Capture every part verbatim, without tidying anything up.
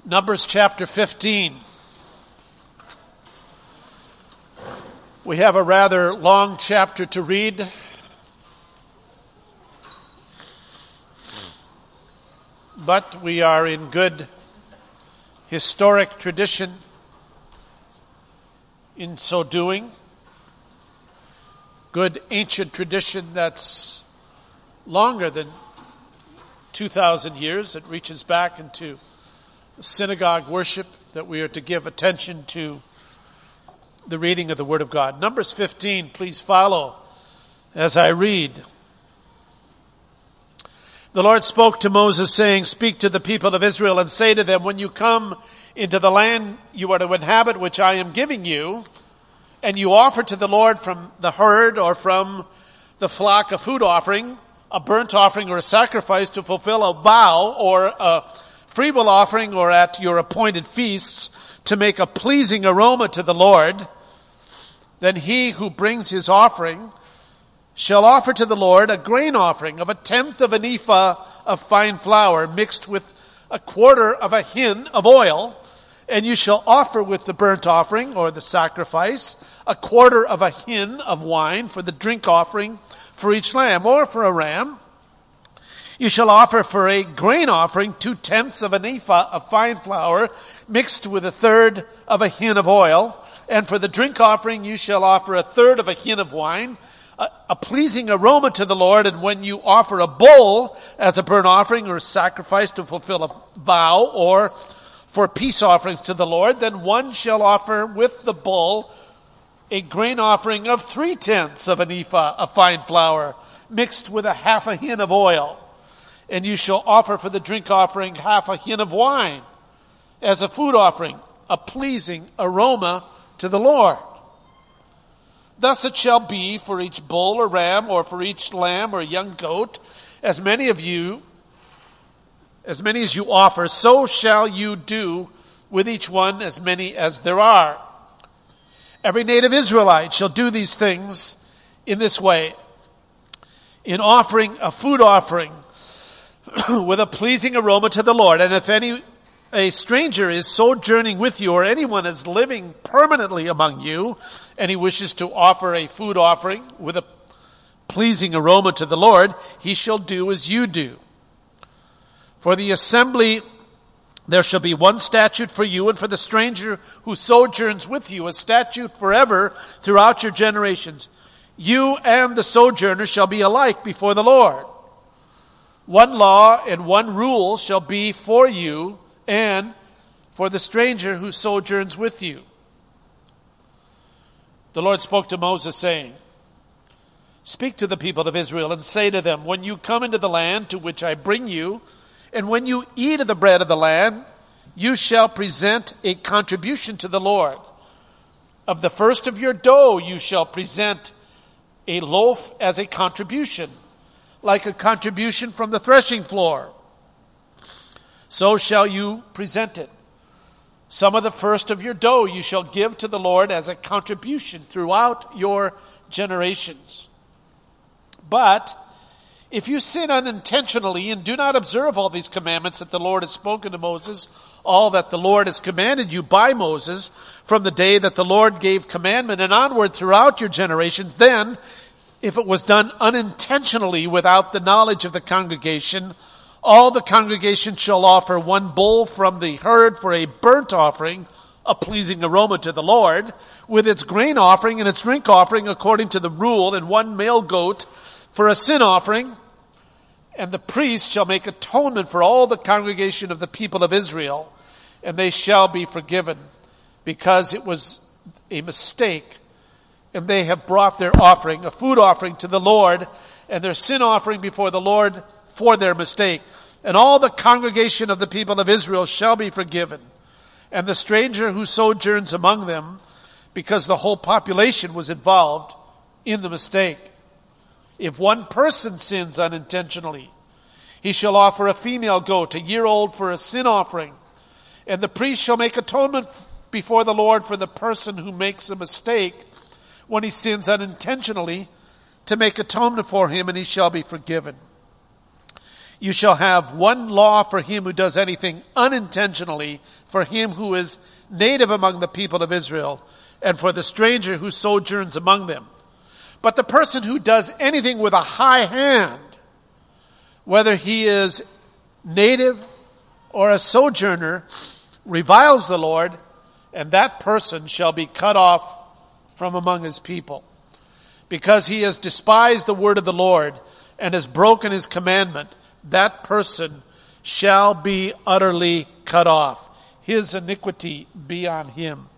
Numbers chapter fifteen. We have a rather long chapter to read. But we are in good historic tradition in so doing. Good ancient tradition that's longer than two thousand years. It reaches back into synagogue worship that we are to give attention to the reading of the Word of God. Numbers fifteen, please follow as I read. The Lord spoke to Moses, saying, "Speak to the people of Israel and say to them, when you come into the land you are to inhabit, which I am giving you, and you offer to the Lord from the herd or from the flock a food offering, a burnt offering or a sacrifice to fulfill a vow or a freewill offering or at your appointed feasts to make a pleasing aroma to the Lord, then he who brings his offering shall offer to the Lord a grain offering of a tenth of an ephah of fine flour mixed with a quarter of a hin of oil, and you shall offer with the burnt offering or the sacrifice a quarter of a hin of wine for the drink offering for each lamb or for a ram. You shall offer for a grain offering two-tenths of an ephah of fine flour mixed with a third of a hin of oil. And for the drink offering you shall offer a third of a hin of wine, a, a pleasing aroma to the Lord. And when you offer a bull as a burnt offering or a sacrifice to fulfill a vow or for peace offerings to the Lord, then one shall offer with the bull a grain offering of three-tenths of an ephah of fine flour mixed with a half a hin of oil. And you shall offer for the drink offering half a hin of wine as a food offering, a pleasing aroma to the Lord. Thus it shall be for each bull or ram or for each lamb or young goat, as many of you, as many as you offer, so shall you do with each one as many as there are. Every native Israelite shall do these things in this way, in offering a food offering with a pleasing aroma to the Lord. And if any a stranger is sojourning with you, or anyone is living permanently among you, and he wishes to offer a food offering with a pleasing aroma to the Lord, he shall do as you do. For the assembly there shall be one statute for you, and for the stranger who sojourns with you, a statute forever throughout your generations. You and the sojourner shall be alike before the Lord. One law and one rule shall be for you and for the stranger who sojourns with you." The Lord spoke to Moses, saying, "Speak to the people of Israel and say to them, when you come into the land to which I bring you, and when you eat of the bread of the land, you shall present a contribution to the Lord. Of the first of your dough you shall present a loaf as a contribution, like a contribution from the threshing floor. So shall you present it. Some of the first of your dough you shall give to the Lord as a contribution throughout your generations. But if you sin unintentionally and do not observe all these commandments that the Lord has spoken to Moses, all that the Lord has commanded you by Moses from the day that the Lord gave commandment and onward throughout your generations, then if it was done unintentionally without the knowledge of the congregation, all the congregation shall offer one bull from the herd for a burnt offering, a pleasing aroma to the Lord, with its grain offering and its drink offering according to the rule, and one male goat for a sin offering. And the priest shall make atonement for all the congregation of the people of Israel, and they shall be forgiven, because it was a mistake, and they have brought their offering, a food offering to the Lord, and their sin offering before the Lord for their mistake. And all the congregation of the people of Israel shall be forgiven, and the stranger who sojourns among them, because the whole population was involved in the mistake. If one person sins unintentionally, he shall offer a female goat, a year old, for a sin offering, and the priest shall make atonement before the Lord for the person who makes a mistake when he sins unintentionally, to make atonement for him, and he shall be forgiven. You shall have one law for him who does anything unintentionally, for him who is native among the people of Israel, and for the stranger who sojourns among them. But the person who does anything with a high hand, whether he is native or a sojourner, reviles the Lord, and that person shall be cut off from among his people. Because he has despised the word of the Lord and has broken his commandment, that person shall be utterly cut off. His iniquity be on him.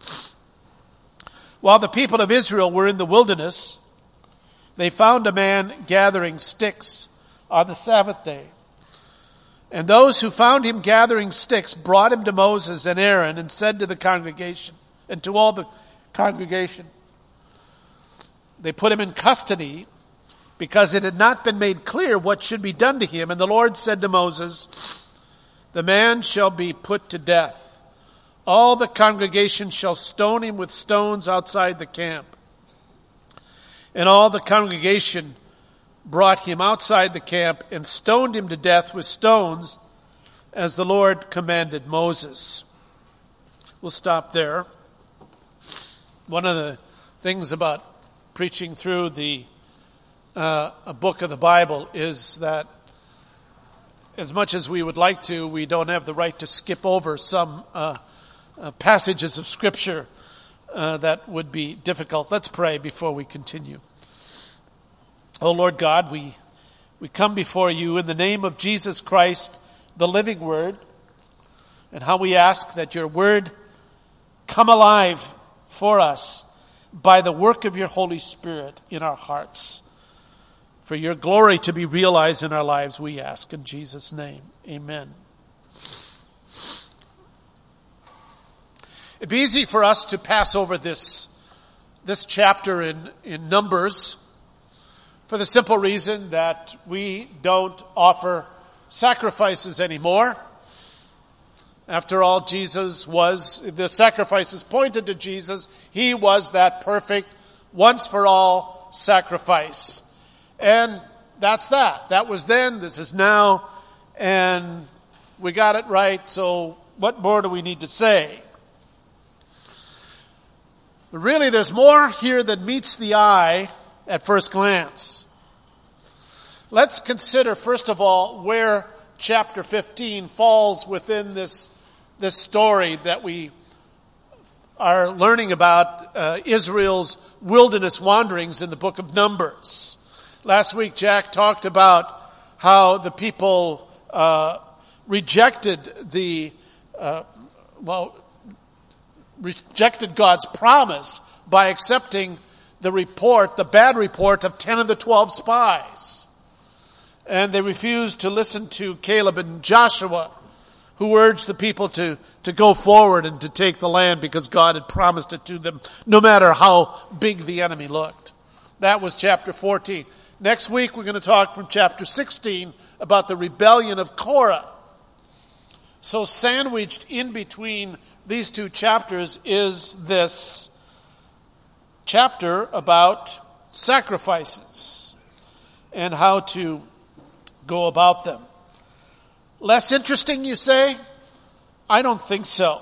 While the people of Israel were in the wilderness, they found a man gathering sticks on the Sabbath day. And those who found him gathering sticks brought him to Moses and Aaron and said to the congregation, and to all the congregation, they put him in custody because it had not been made clear what should be done to him. And the Lord said to Moses, the man shall be put to death. All the congregation shall stone him with stones outside the camp. And all the congregation brought him outside the camp and stoned him to death with stones, as the Lord commanded Moses. We'll stop there. One of the things about preaching through the uh, a book of the Bible is that as much as we would like to, we don't have the right to skip over some uh, uh, passages of Scripture uh, that would be difficult. Let's pray before we continue. Oh Lord God, we we come before you in the name of Jesus Christ, the living Word, and how we ask that your Word come alive for us by the work of your Holy Spirit in our hearts. For your glory to be realized in our lives, we ask in Jesus' name. Amen. It'd be easy for us to pass over this, this chapter in, in Numbers for the simple reason that we don't offer sacrifices anymore. After all, Jesus was, the sacrifices pointed to Jesus. He was that perfect, once-for-all sacrifice. And that's that. That was then, this is now, and we got it right, so what more do we need to say? But really, there's more here that meets the eye at first glance. Let's consider, first of all, where chapter fifteen falls within this, this story that we are learning about, uh, Israel's wilderness wanderings in the book of Numbers. Last week, Jack talked about how the people uh, rejected the, uh, well, rejected God's promise by accepting the report, the bad report of ten of the twelve spies. And they refused to listen to Caleb and Joshua, who urged the people to, to go forward and to take the land because God had promised it to them, no matter how big the enemy looked. That was chapter fourteen. Next week, we're going to talk from chapter sixteen about the rebellion of Korah. So sandwiched in between these two chapters is this chapter about sacrifices and how to go about them. Less interesting, you say? I don't think so.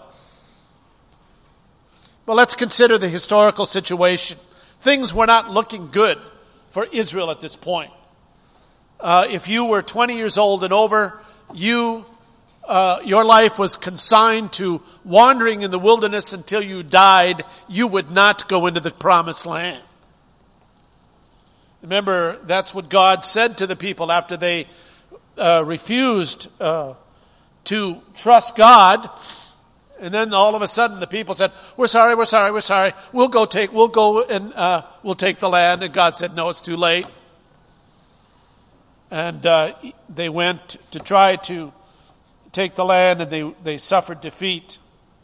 But let's consider the historical situation. Things were not looking good for Israel at this point. Uh, if you were twenty years old and over, you uh, your life was consigned to wandering in the wilderness until you died. You would not go into the promised land. Remember, that's what God said to the people after they uh, refused uh, to trust God. And then all of a sudden the people said, we're sorry, we're sorry, we're sorry. We'll go take, we'll go and uh, we'll take the land. And God said, no, it's too late. And uh, they went to try to take the land, and they, they suffered defeat.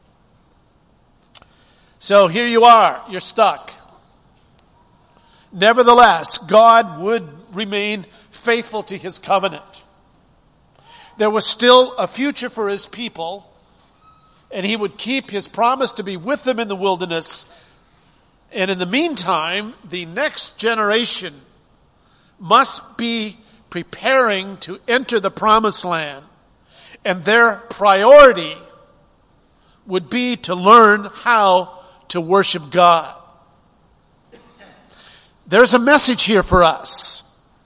So here you are, you're stuck. Nevertheless, God would remain faithful to his covenant. There was still a future for his people, and he would keep his promise to be with them in the wilderness. And in the meantime, the next generation must be preparing to enter the promised land, and their priority would be to learn how to worship God. There's a message here for us.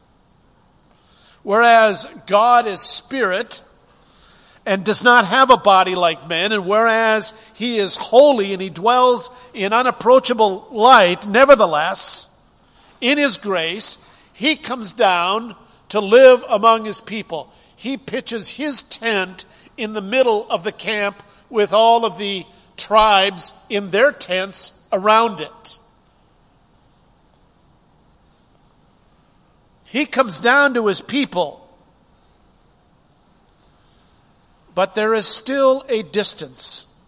Whereas God is spirit and does not have a body like men, and whereas he is holy and he dwells in unapproachable light, nevertheless, in his grace, he comes down to live among his people. He pitches his tent in the middle of the camp with all of the tribes in their tents around it. He comes down to his people. But there is still a distance.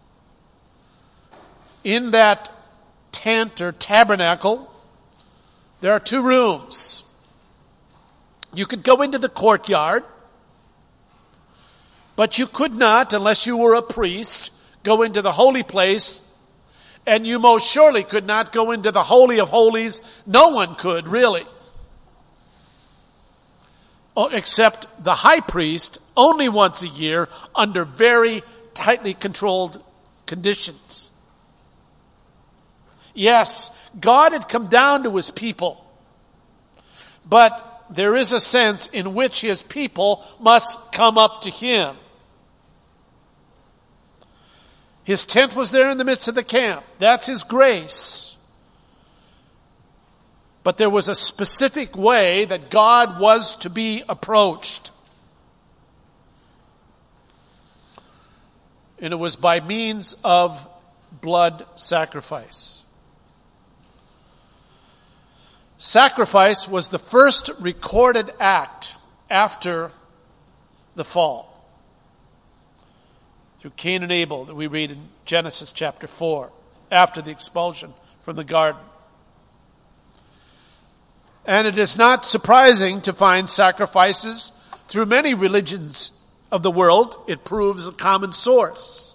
In that tent or tabernacle, there are two rooms. You could go into the courtyard, but you could not, unless you were a priest, go into the holy place, and you most surely could not go into the Holy of Holies. No one could, really. Except the high priest, only once a year, under very tightly controlled conditions. Yes, God had come down to his people, but there is a sense in which his people must come up to him. His tent was there in the midst of the camp. That's his grace. But there was a specific way that God was to be approached. And it was by means of blood sacrifice. Sacrifice was the first recorded act after the fall. Through Cain and Abel that we read in Genesis chapter four, after the expulsion from the garden. And it is not surprising to find sacrifices through many religions of the world. It proves a common source.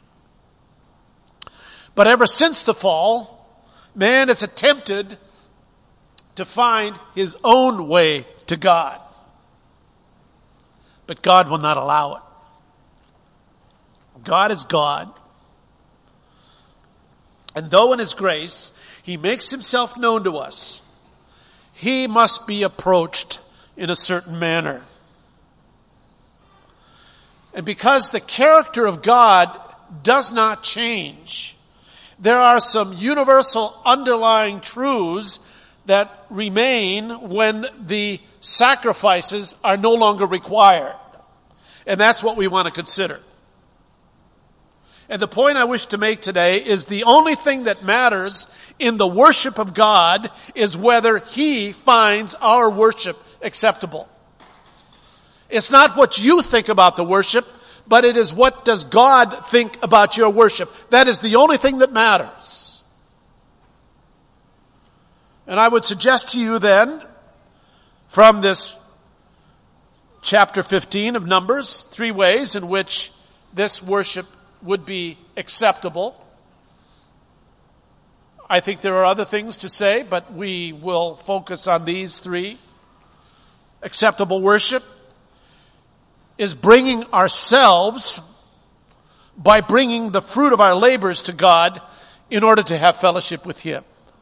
But ever since the fall, man has attempted to find his own way to God. But God will not allow it. God is God. And though in his grace, he makes himself known to us, he must be approached in a certain manner. And because the character of God does not change, there are some universal underlying truths that remain when the sacrifices are no longer required. And that's what we want to consider. And the point I wish to make today is the only thing that matters in the worship of God is whether he finds our worship acceptable. It's not what you think about the worship, but it is what does God think about your worship. That is the only thing that matters. And I would suggest to you then, from this chapter fifteen of Numbers, three ways in which this worship would be acceptable. I think there are other things to say, but we will focus on these three. Acceptable worship is bringing ourselves by bringing the fruit of our labors to God in order to have fellowship with him.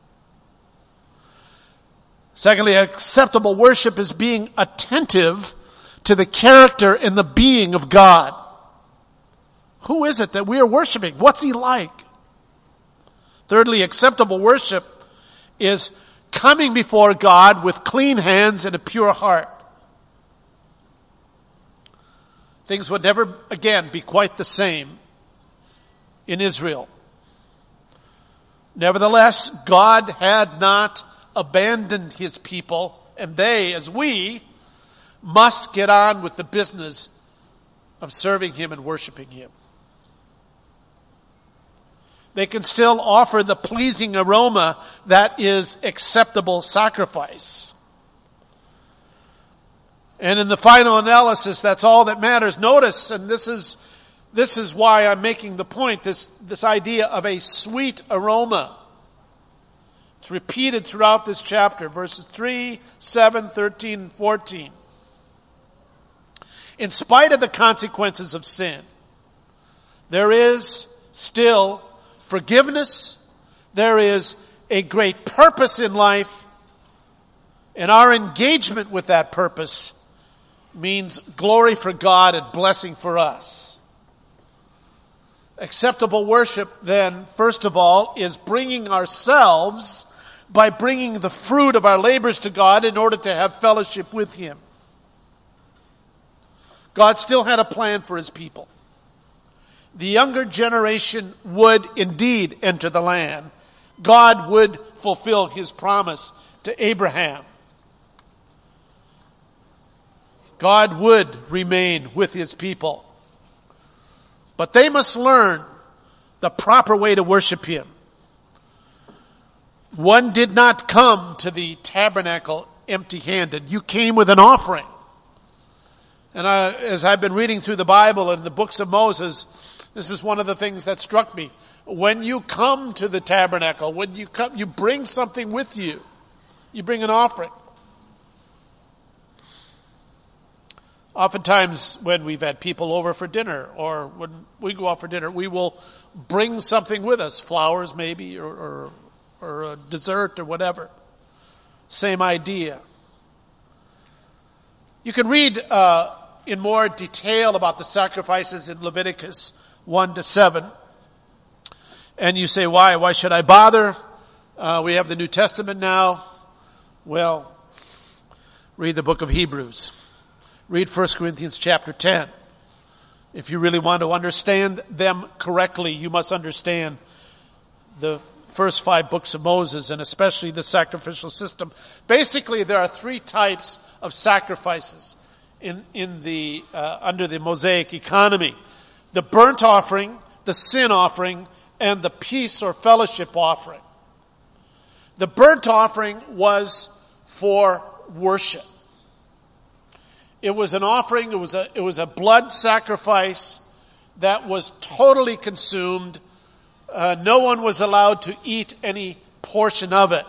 Secondly, acceptable worship is being attentive to the character and the being of God. Who is it that we are worshiping? What's he like? Thirdly, acceptable worship is coming before God with clean hands and a pure heart. Things would never again be quite the same in Israel. Nevertheless, God had not abandoned his people, and they, as we, must get on with the business of serving him and worshiping him. They can still offer the pleasing aroma that is acceptable sacrifice. And in the final analysis, that's all that matters. Notice, and this is this is why I'm making the point, this, this idea of a sweet aroma. It's repeated throughout this chapter, verses three, seven, thirteen, and fourteen. In spite of the consequences of sin, there is still forgiveness. There is a great purpose in life. And our engagement with that purpose means glory for God and blessing for us. Acceptable worship, then, first of all, is bringing ourselves by bringing the fruit of our labors to God in order to have fellowship with Him. God still had a plan for His people. The younger generation would indeed enter the land. God would fulfill His promise to Abraham. God would remain with His people. But they must learn the proper way to worship Him. One did not come to the tabernacle empty-handed. You came with an offering. And I, as I've been reading through the Bible and the books of Moses, this is one of the things that struck me. When you come to the tabernacle, when you come, you bring something with you. You bring an offering. Oftentimes when we've had people over for dinner or when we go out for dinner, we will bring something with us, flowers maybe, or, or, or a dessert or whatever. Same idea. You can read uh, in more detail about the sacrifices in Leviticus one to seven. And you say, why? Why should I bother? Uh, we have the New Testament now. Well, read the book of Hebrews. Read First Corinthians chapter ten. If you really want to understand them correctly, you must understand the first five books of Moses and especially the sacrificial system. Basically, there are three types of sacrifices in, in the uh, under the Mosaic economy. The burnt offering, the sin offering, and the peace or fellowship offering. The burnt offering was for worship. It was an offering, it was a, it was a blood sacrifice that was totally consumed. Uh, no one was allowed to eat any portion of it.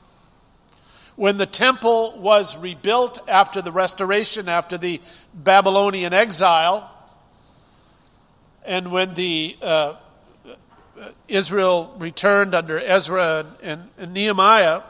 When the temple was rebuilt after the restoration, after the Babylonian exile, and when the uh, Israel returned under Ezra and, and, and Nehemiah,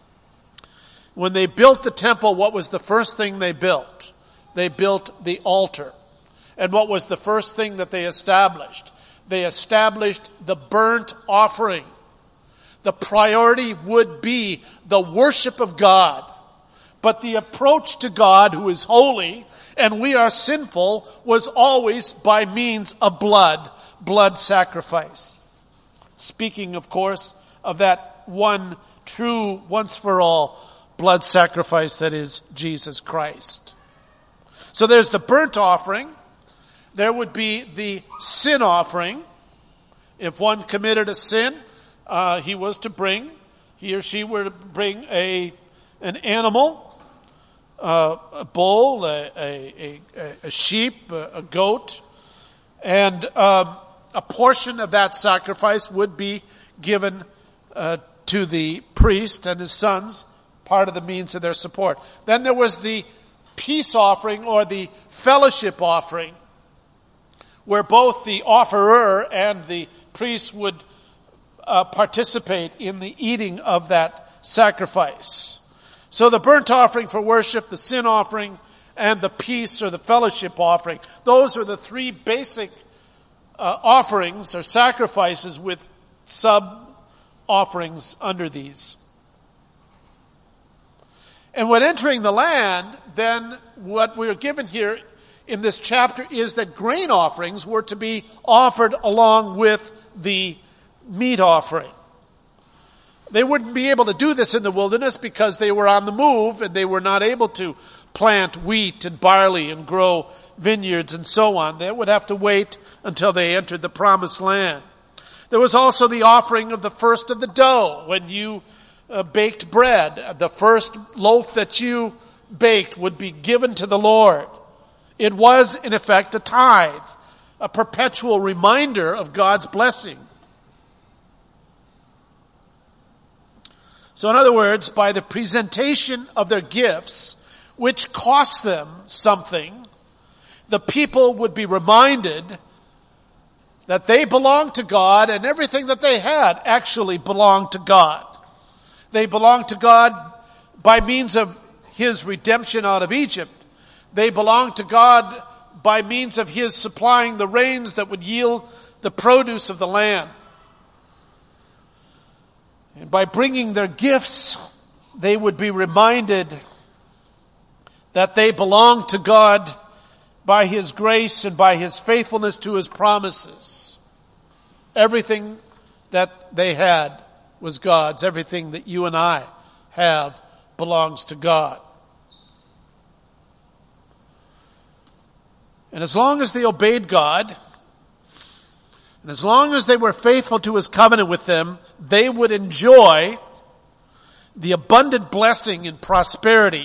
when they built the temple, what was the first thing they built? They built the altar. And what was the first thing that they established? They established the burnt offering. The priority would be the worship of God. But the approach to God, who is holy, and we are sinful, was always by means of blood, blood sacrifice. Speaking, of course, of that one true, once-for-all blood sacrifice that is Jesus Christ. So there's the burnt offering. There would be the sin offering. If one committed a sin, uh, he was to bring, he or she were to bring a an animal, uh, a bull, a, a, a, a sheep, a, a goat, and um, a portion of that sacrifice would be given uh, to the priest and his sons, part of the means of their support. Then there was the peace offering or the fellowship offering, where both the offerer and the priest would uh, participate in the eating of that sacrifice. So the burnt offering for worship, the sin offering, and the peace or the fellowship offering. Those are the three basic uh, offerings or sacrifices with sub-offerings under these. And when entering the land, then what we're given here in this chapter is that grain offerings were to be offered along with the meat offering. They wouldn't be able to do this in the wilderness because they were on the move and they were not able to plant wheat and barley and grow vineyards and so on. They would have to wait until they entered the promised land. There was also the offering of the first of the dough. When you uh, baked bread, the first loaf that you baked would be given to the Lord. It was, in effect, a tithe, a perpetual reminder of God's blessing. So in other words, by the presentation of their gifts, which cost them something, the people would be reminded that they belonged to God, and everything that they had actually belonged to God. They belonged to God by means of his redemption out of Egypt. They belonged to God by means of his supplying the rains that would yield the produce of the land. And by bringing their gifts, they would be reminded that they belonged to God by his grace and by his faithfulness to his promises. Everything that they had was God's. Everything that you and I have belongs to God. And as long as they obeyed God, and as long as they were faithful to his covenant with them, they would enjoy the abundant blessing and prosperity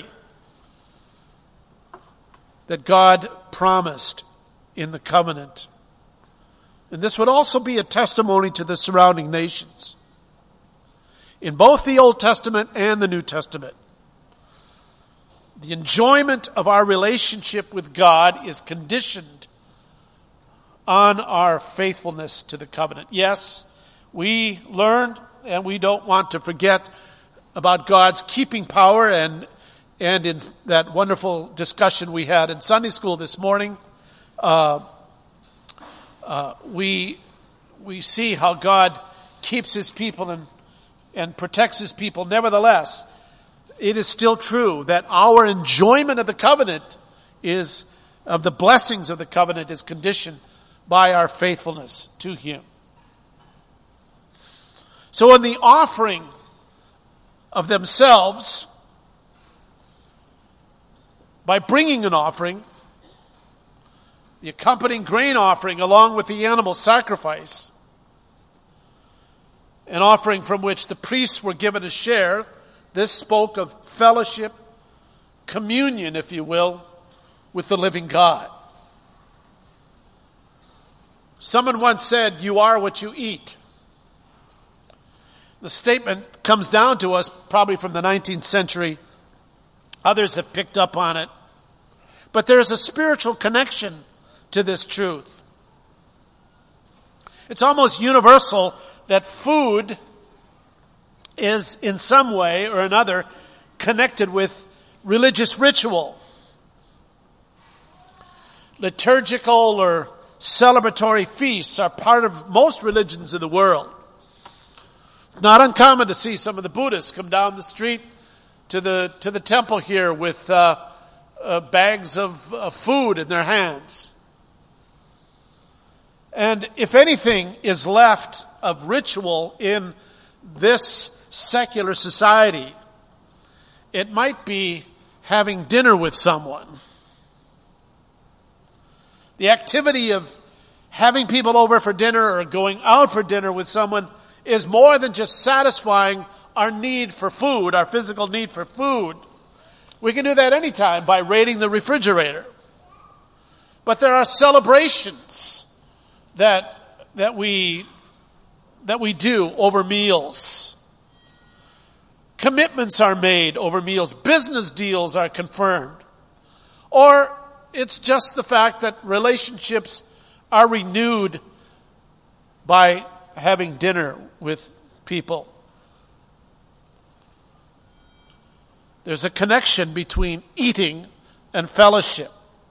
that God promised in the covenant. And this would also be a testimony to the surrounding nations. In both the Old Testament and the New Testament, the enjoyment of our relationship with God is conditioned on our faithfulness to the covenant. Yes, we learned, and we don't want to forget about God's keeping power, and and in that wonderful discussion we had in Sunday school this morning, uh, uh, we we see how God keeps his people and and protects his people. Nevertheless, it is still true that our enjoyment of the covenant is, of the blessings of the covenant, is conditioned by our faithfulness to him. So in the offering of themselves, by bringing an offering, the accompanying grain offering along with the animal sacrifice, an offering from which the priests were given a share, this spoke of fellowship, communion, if you will, with the living God. Someone once said, "You are what you eat." The statement comes down to us probably from the nineteenth century. Others have picked up on it. But there's a spiritual connection to this truth. It's almost universal that food is in some way or another connected with religious ritual. Liturgical or celebratory feasts are part of most religions in the world. It's not uncommon to see some of the Buddhists come down the street to the to the temple here with uh, uh, bags of, of food in their hands. And if anything is left of ritual in this secular society, it might be having dinner with someone. The activity of having people over for dinner or going out for dinner with someone is more than just satisfying our need for food, our physical need for food. We can do that anytime by raiding the refrigerator. But there are celebrations that that we that we do over meals. Commitments are made over meals. Business deals are confirmed. Or it's just the fact that relationships are renewed by having dinner with people. There's a connection between eating and fellowship.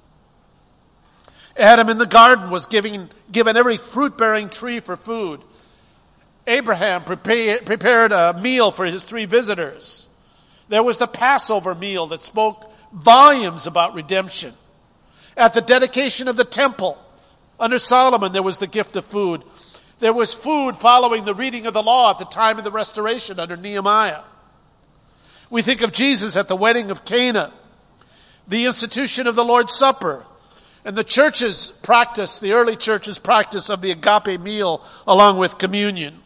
Adam in the garden was giving, given every fruit-bearing tree for food. Abraham prepared, prepared a meal for his three visitors. There was the Passover meal that spoke volumes about redemption. At the dedication of the temple, under Solomon, there was the gift of food. There was food following the reading of the law at the time of the restoration under Nehemiah. We think of Jesus at the wedding of Cana, the institution of the Lord's Supper, and the church's practice, the early church's practice of the agape meal along with communion.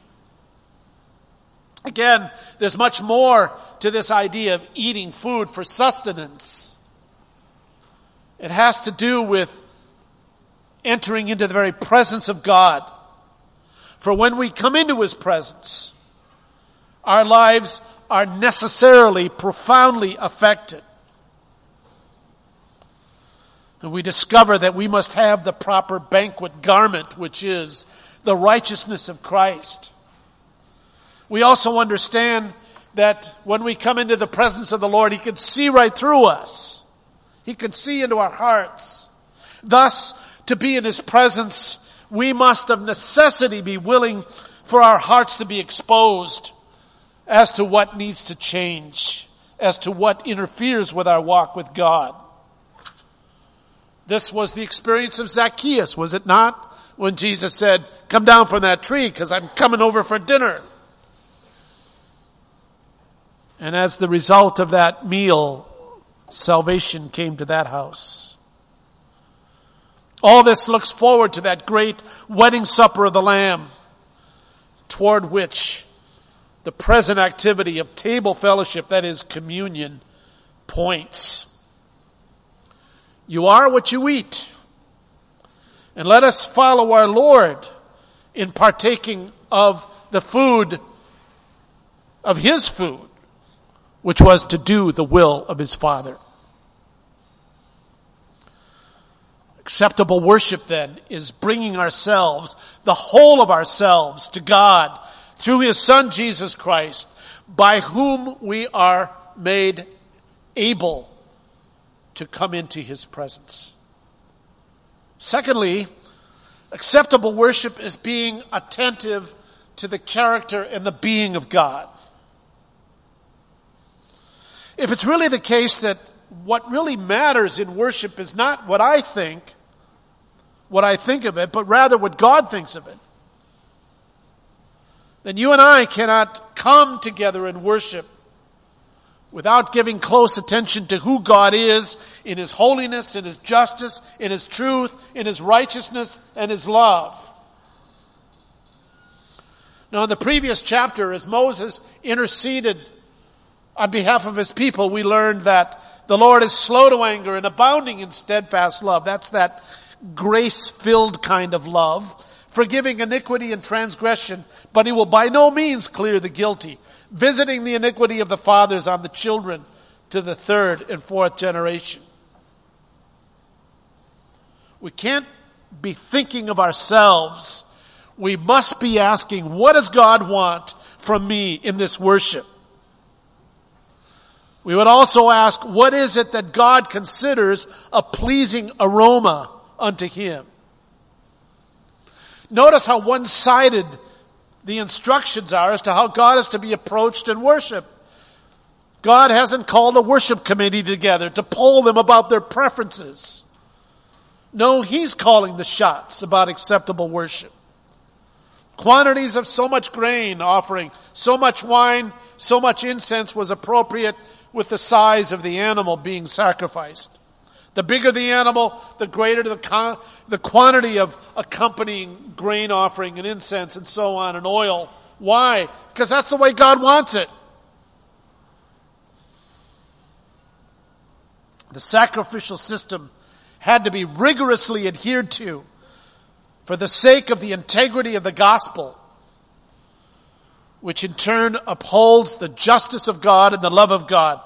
Again, there's much more to this idea of eating food for sustenance. It has to do with entering into the very presence of God. For when we come into his presence, our lives are necessarily profoundly affected. And we discover that we must have the proper banquet garment, which is the righteousness of Christ. We also understand that when we come into the presence of the Lord, He can see right through us. He can see into our hearts. Thus, to be in His presence, we must of necessity be willing for our hearts to be exposed as to what needs to change, as to what interferes with our walk with God. This was the experience of Zacchaeus, was it not? When Jesus said, "Come down from that tree because I'm coming over for dinner." And as the result of that meal, salvation came to that house. All this looks forward to that great wedding supper of the Lamb, toward which the present activity of table fellowship, that is communion, points. You are what you eat. And let us follow our Lord in partaking of the food, of His food, which was to do the will of His Father. Acceptable worship, then, is bringing ourselves, the whole of ourselves, to God through His Son, Jesus Christ, by whom we are made able to come into His presence. Secondly, acceptable worship is being attentive to the character and the being of God. If it's really the case that what really matters in worship is not what I think, what I think of it, but rather what God thinks of it, then you and I cannot come together in worship without giving close attention to who God is in His holiness, in His justice, in His truth, in His righteousness, and His love. Now, in the previous chapter, as Moses interceded on behalf of his people, we learned that the Lord is slow to anger and abounding in steadfast love. That's that grace-filled kind of love, forgiving iniquity and transgression, but He will by no means clear the guilty, visiting the iniquity of the fathers on the children to the third and fourth generation. We can't be thinking of ourselves. We must be asking, what does God want from me in this worship? We would also ask, what is it that God considers a pleasing aroma unto Him? Notice how one-sided the instructions are as to how God is to be approached in worship. God hasn't called a worship committee together to poll them about their preferences. No, He's calling the shots about acceptable worship. Quantities of so much grain offering, so much wine, so much incense was appropriate with the size of the animal being sacrificed. The bigger the animal, the greater the, con- the quantity of accompanying grain offering and incense and so on and oil. Why? Because that's the way God wants it. The sacrificial system had to be rigorously adhered to for the sake of the integrity of the gospel, which in turn upholds the justice of God and the love of God.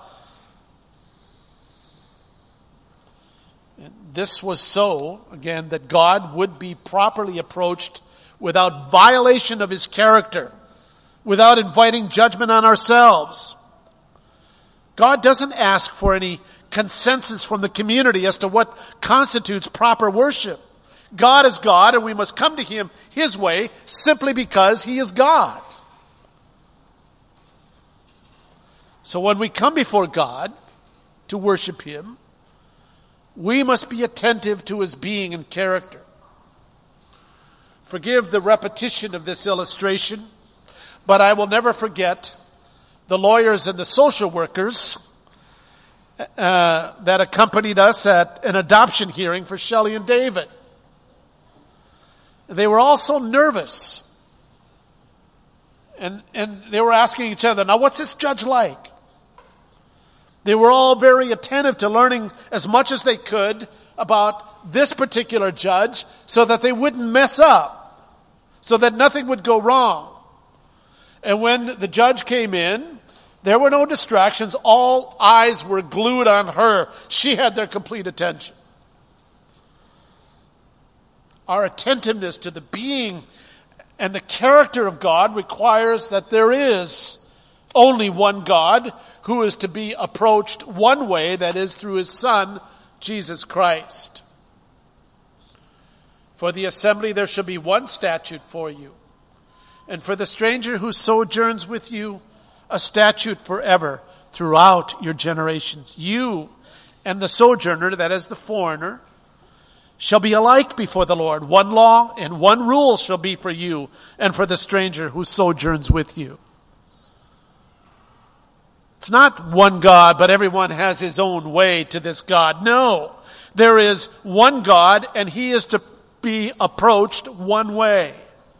This was so, again, that God would be properly approached without violation of His character, without inviting judgment on ourselves. God doesn't ask for any consensus from the community as to what constitutes proper worship. God is God, and we must come to Him His way simply because He is God. So when we come before God to worship Him, we must be attentive to His being and character. Forgive the repetition of this illustration, but I will never forget the lawyers and the social workers uh, that accompanied us at an adoption hearing for Shelley and David. They were all so nervous. And, and they were asking each other, now what's this judge like? They were all very attentive to learning as much as they could about this particular judge so that they wouldn't mess up, so that nothing would go wrong. And when the judge came in, there were no distractions. All eyes were glued on her. She had their complete attention. our attentiveness to the being and the character of God requires that there is only one God who is to be approached one way, that is through his Son, Jesus Christ. For the assembly there shall be one statute for you, and for the stranger who sojourns with you, a statute forever throughout your generations. You and the sojourner, that is the foreigner, shall be alike before the Lord. One law and one rule shall be for you and for the stranger who sojourns with you. It's not one God, but everyone has his own way to this God. No, there is one God, and he is to be approached one way.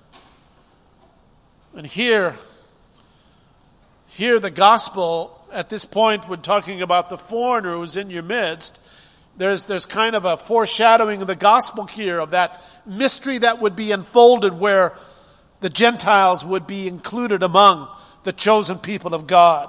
And here, here the gospel at this point, when talking about the foreigner who's in your midst, there's there's kind of a foreshadowing of the gospel here, of that mystery that would be unfolded where the Gentiles would be included among the chosen people of God.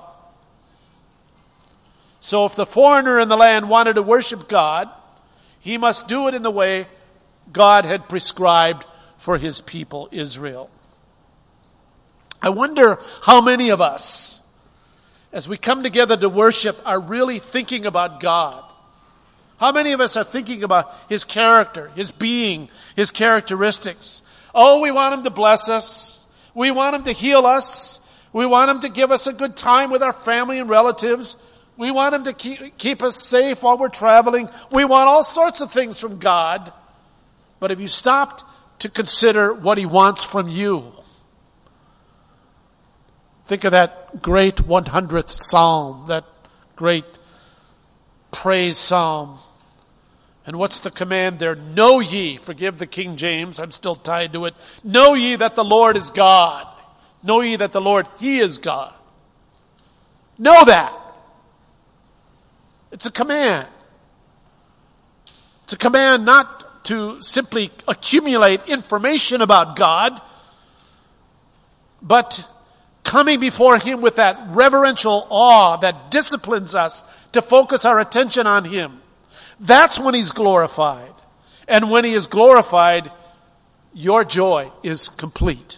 So if the foreigner in the land wanted to worship God, he must do it in the way God had prescribed for his people, Israel. I wonder how many of us, as we come together to worship, are really thinking about God. How many of us are thinking about his character, his being, his characteristics? Oh, we want him to bless us. We want him to heal us. We want him to give us a good time with our family and relatives. We want him to keep, keep us safe while we're traveling. We want all sorts of things from God. But have you stopped to consider what he wants from you? Think of that great one hundredth psalm, that great praise psalm. And what's the command there? Know ye, forgive the King James, I'm still tied to it. Know ye that the Lord is God. Know ye that the Lord, he is God. Know that. It's a command. It's a command not to simply accumulate information about God, but coming before him with that reverential awe that disciplines us to focus our attention on him. That's when he's glorified. And when he is glorified, your joy is complete.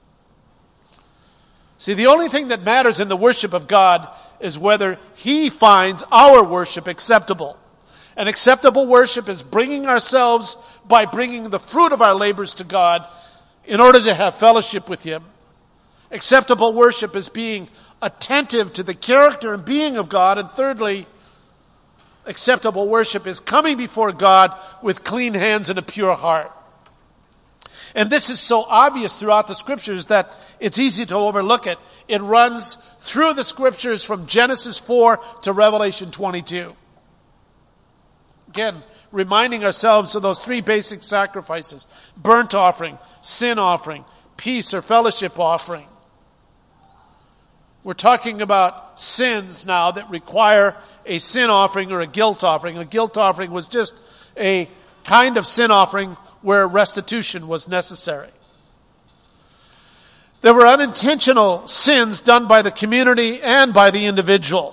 See, the only thing that matters in the worship of God is whether he finds our worship acceptable. And acceptable worship is bringing ourselves by bringing the fruit of our labors to God in order to have fellowship with him. Acceptable worship is being attentive to the character and being of God. And thirdly, acceptable worship is coming before God with clean hands and a pure heart. And this is so obvious throughout the scriptures that it's easy to overlook it. It runs through the scriptures from Genesis four to Revelation twenty-two. Again, reminding ourselves of those three basic sacrifices: burnt offering, sin offering, peace or fellowship offering. We're talking about sins now that require a sin offering or a guilt offering. A guilt offering was just a kind of sin offering where restitution was necessary. There were unintentional sins done by the community and by the individual.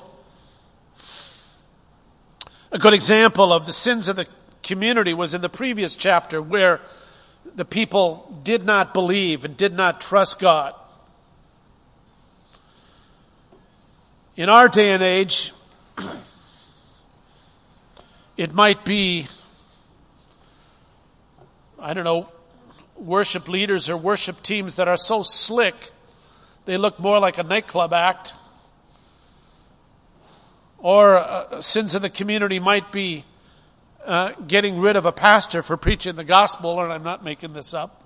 A good example of the sins of the community was in the previous chapter, where the people did not believe and did not trust God. In our day and age, it might be, I don't know, worship leaders or worship teams that are so slick, they look more like a nightclub act. Or uh, sins of the community might be uh, getting rid of a pastor for preaching the gospel, and I'm not making this up.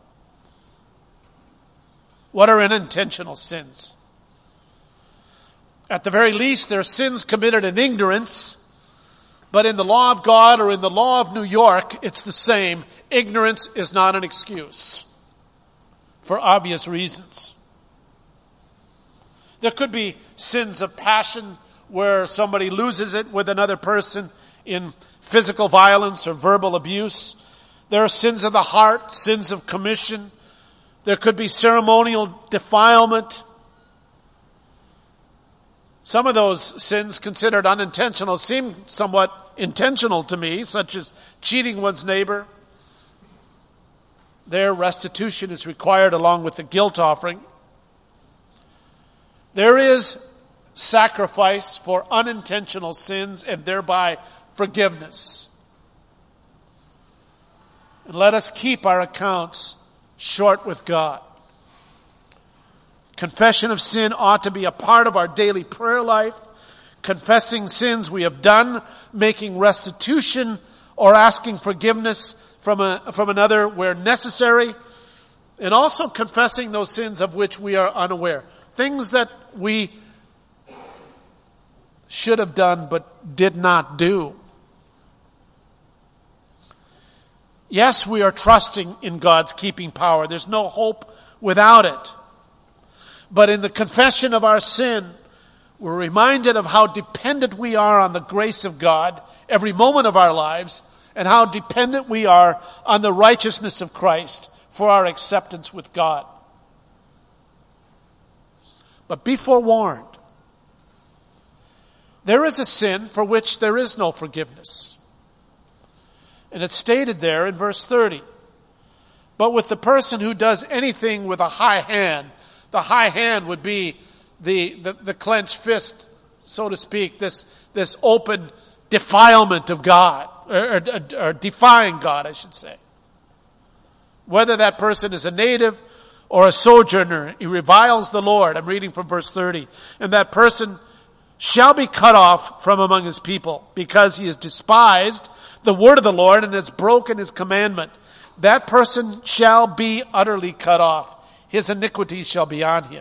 What are unintentional sins? At the very least, they're sins committed in ignorance, but in the law of God or in the law of New York, it's the same. Ignorance is not an excuse, for obvious reasons. There could be sins of passion where somebody loses it with another person in physical violence or verbal abuse. There are sins of the heart, sins of commission. There could be ceremonial defilement. Some of those sins considered unintentional seem somewhat intentional to me, such as cheating one's neighbor, Their restitution is required along with the guilt offering. There is sacrifice for unintentional sins and thereby forgiveness. And let us keep our accounts short with God. Confession of sin ought to be a part of our daily prayer life. Confessing sins we have done, making restitution or asking forgiveness from a, from another where necessary, and also confessing those sins of which we are unaware. Things that we should have done but did not do. Yes, we are trusting in God's keeping power. There's no hope without it. But in the confession of our sin, we're reminded of how dependent we are on the grace of God every moment of our lives, and how dependent we are on the righteousness of Christ for our acceptance with God. But be forewarned. There is a sin for which there is no forgiveness. And it's stated there in verse thirty. But with the person who does anything with a high hand, the high hand would be the, the, the clenched fist, so to speak, this, this open defilement of God, or, or, or defying God, I should say. Whether that person is a native or a sojourner, he reviles the Lord. I'm reading from verse thirty. And that person shall be cut off from among his people, because he has despised the word of the Lord and has broken his commandment. That person shall be utterly cut off. His iniquity shall be on him.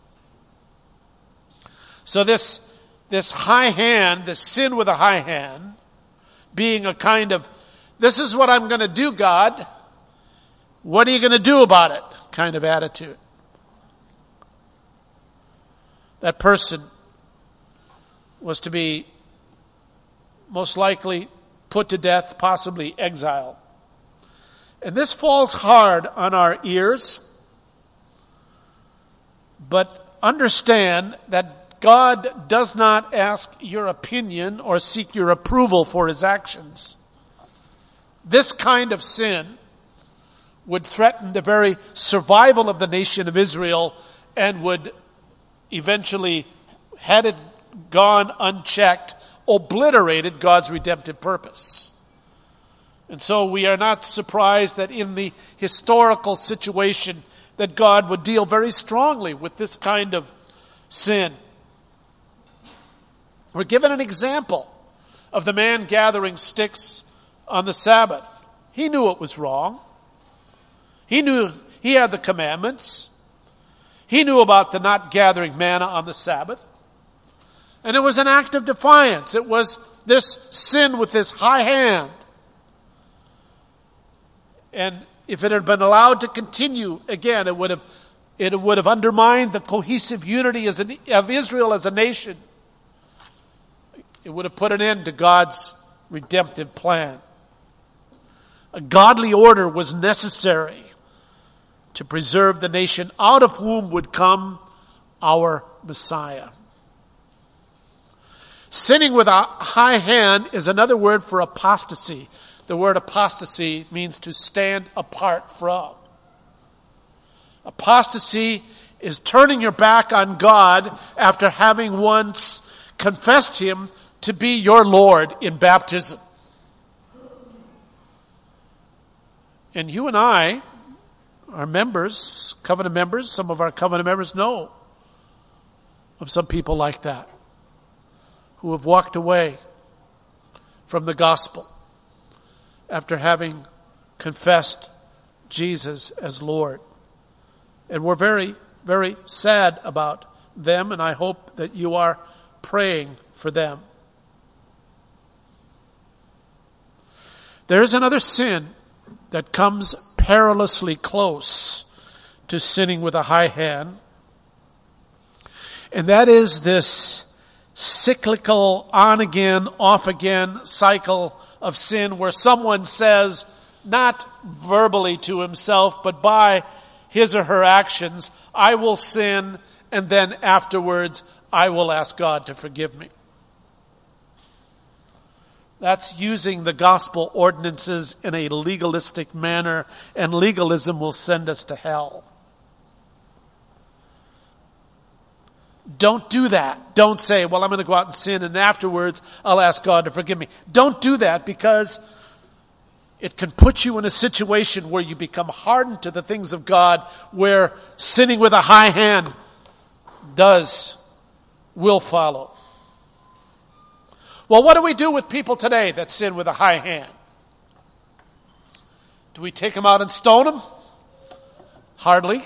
So this, this high hand, this sin with a high hand, being a kind of, this is what I'm going to do, God. What are you going to do about it? Kind of attitude. That person was to be most likely put to death, possibly exiled. And this falls hard on our ears, but understand that God does not ask your opinion or seek your approval for his actions. This kind of sin would threaten the very survival of the nation of Israel and would eventually, had it gone unchecked, obliterated God's redemptive purpose. And so we are not surprised that in the historical situation that God would deal very strongly with this kind of sin. We're given an example of the man gathering sticks on the Sabbath. He knew it was wrong. He knew he had the commandments. He knew about the not gathering manna on the Sabbath. And it was an act of defiance. It was this sin with this high hand. And if it had been allowed to continue, again, it would have, it would have undermined the cohesive unity as an, of Israel as a nation. It would have put an end to God's redemptive plan. A godly order was necessary to preserve the nation, out of whom would come our Messiah. Sinning with a high hand is another word for apostasy. The word apostasy means to stand apart from. Apostasy is turning your back on God after having once confessed him to be your Lord in baptism. And you and I are members, covenant members. Some of our covenant members know of some people like that who have walked away from the gospel after having confessed Jesus as Lord. And we're very, very sad about them, and I hope that you are praying for them. There is another sin that comes perilously close to sinning with a high hand, and that is this cyclical on-again, off-again cycle of sin where someone says, not verbally to himself, but by his or her actions, I will sin, and then afterwards, I will ask God to forgive me. That's using the gospel ordinances in a legalistic manner, and legalism will send us to hell. Don't do that. Don't say, well, I'm going to go out and sin, and afterwards I'll ask God to forgive me. Don't do that, because it can put you in a situation where you become hardened to the things of God, where sinning with a high hand does, will follow. Well, what do we do with people today that sin with a high hand? Do we take them out and stone them? Hardly.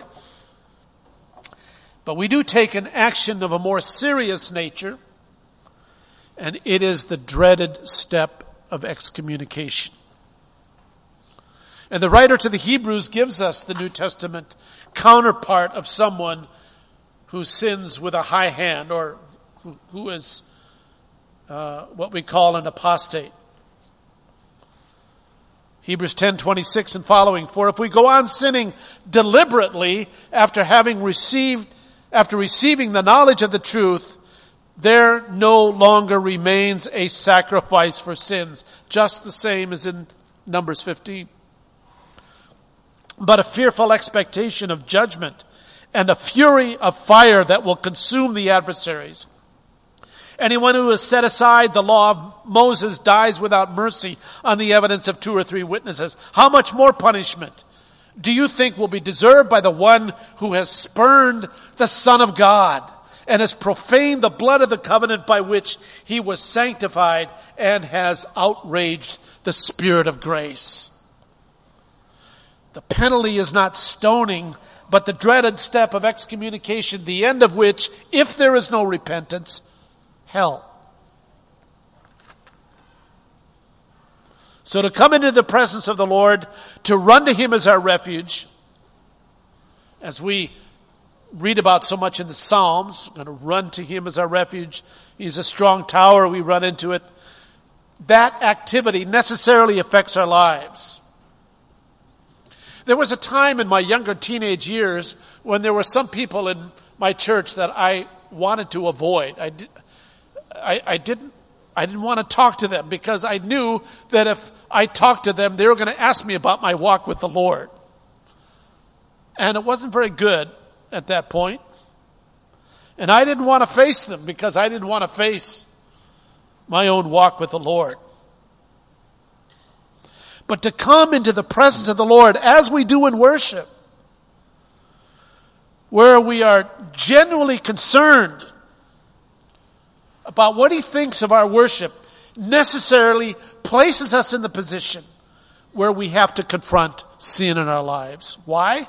But we do take an action of a more serious nature, and it is the dreaded step of excommunication. And the writer to the Hebrews gives us the New Testament counterpart of someone who sins with a high hand, or who, who is uh, what we call an apostate. Hebrews ten twenty-six and following, for if we go on sinning deliberately after having received, after receiving the knowledge of the truth, there no longer remains a sacrifice for sins, just the same as in Numbers fifteen. But a fearful expectation of judgment and a fury of fire that will consume the adversaries. Anyone who has set aside the law of Moses dies without mercy on the evidence of two or three witnesses. How much more punishment do you think will be deserved by the one who has spurned the Son of God and has profaned the blood of the covenant by which he was sanctified and has outraged the Spirit of grace? The penalty is not stoning, but the dreaded step of excommunication, the end of which, if there is no repentance, hell. So to come into the presence of the Lord, to run to him as our refuge, as we read about so much in the Psalms, we're going to run to him as our refuge. He's a strong tower, we run into it. That activity necessarily affects our lives. There was a time in my younger teenage years when there were some people in my church that I wanted to avoid. I, did, I, I didn't I didn't want to talk to them because I knew that if I talked to them, they were going to ask me about my walk with the Lord. And it wasn't very good at that point. And I didn't want to face them because I didn't want to face my own walk with the Lord. But to come into the presence of the Lord, as we do in worship, where we are genuinely concerned about what he thinks of our worship, necessarily places us in the position where we have to confront sin in our lives. Why?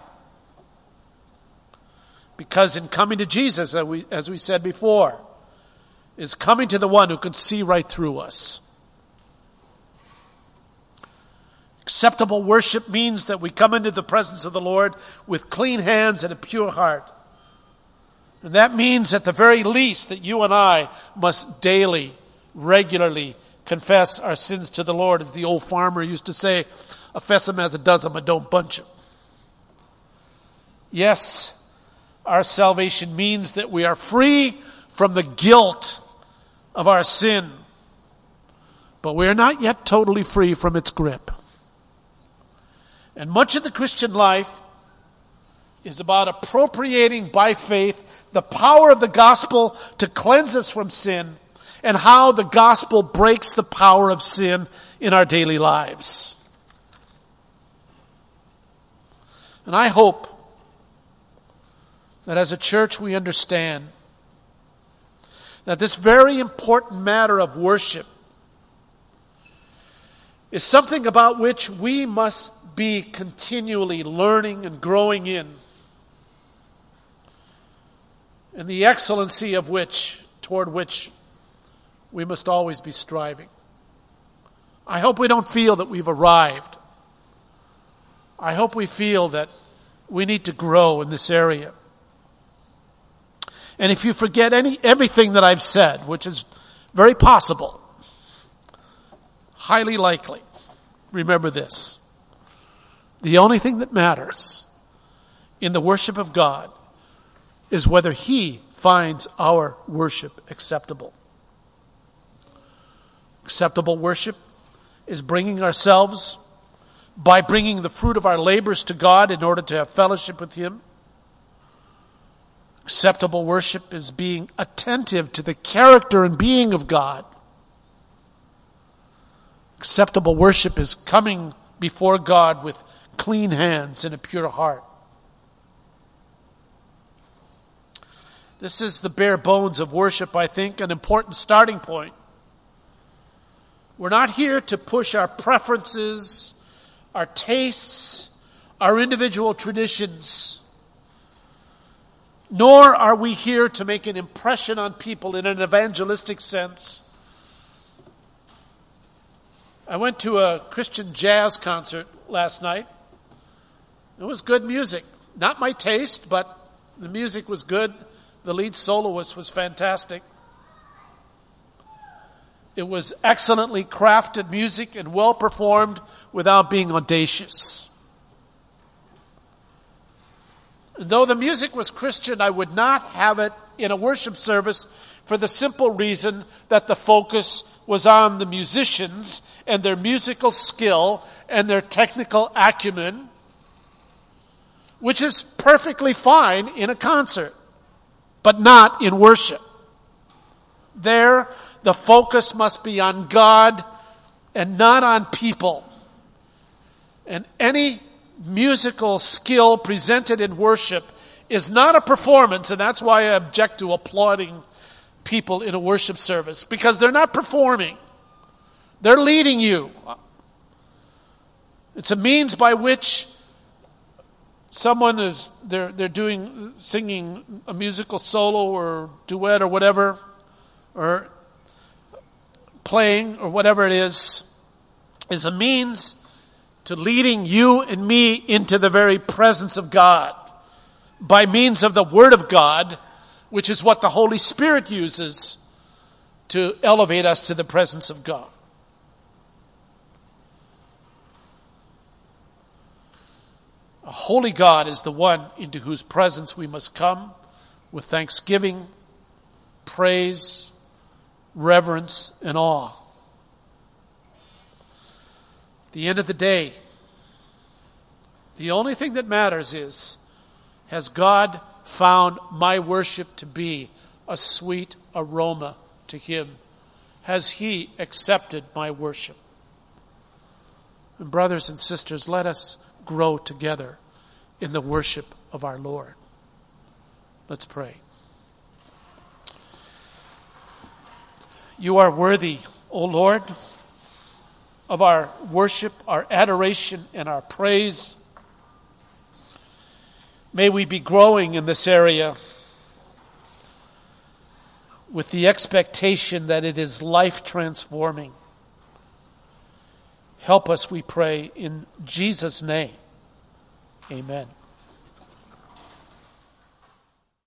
Because in coming to Jesus, as we, as we said before, is coming to the one who can see right through us. Acceptable worship means that we come into the presence of the Lord with clean hands and a pure heart. And that means at the very least that you and I must daily, regularly confess our sins to the Lord. As the old farmer used to say, I fess them as a does them, I don't bunch them. Yes, our salvation means that we are free from the guilt of our sin. But we are not yet totally free from its grip. And much of the Christian life is about appropriating by faith the power of the gospel to cleanse us from sin, and how the gospel breaks the power of sin in our daily lives. And I hope that as a church we understand that this very important matter of worship is something about which we must be continually learning and growing in, and the excellency of which, toward which we must always be striving. I hope we don't feel that we've arrived. I hope we feel that we need to grow in this area. And if you forget any everything that I've said, which is very possible, highly likely, remember this. The only thing that matters in the worship of God is whether he finds our worship acceptable. Acceptable worship is bringing ourselves by bringing the fruit of our labors to God in order to have fellowship with Him. Acceptable worship is being attentive to the character and being of God. Acceptable worship is coming before God with clean hands and a pure heart. This is the bare bones of worship, I think, an important starting point. We're not here to push our preferences, our tastes, our individual traditions, nor are we here to make an impression on people in an evangelistic sense. I went to a Christian jazz concert last night. It was good music. Not my taste, but the music was good. The lead soloist was fantastic. It was excellently crafted music and well performed without being audacious. And though the music was Christian, I would not have it in a worship service for the simple reason that the focus was on the musicians and their musical skill and their technical acumen, which is perfectly fine in a concert, but not in worship. There, the focus must be on God and not on people. And any musical skill presented in worship is not a performance, and that's why I object to applauding people in a worship service, because they're not performing. They're leading you. It's a means by which someone is they're they're doing singing a musical solo or duet or whatever, or playing or whatever it is, is a means to leading you and me into the very presence of God by means of the Word of God, which is what the Holy Spirit uses to elevate us to the presence of God. A holy God is the one into whose presence we must come with thanksgiving, praise, reverence, and awe. At the end of the day, the only thing that matters is, has God found my worship to be a sweet aroma to Him? Has He accepted my worship? And brothers and sisters, let us grow together in the worship of our Lord. Let's pray. You are worthy, O Lord, of our worship, our adoration, and our praise. May we be growing in this area with the expectation that it is life-transforming. Help us, we pray, in Jesus' name. Amen.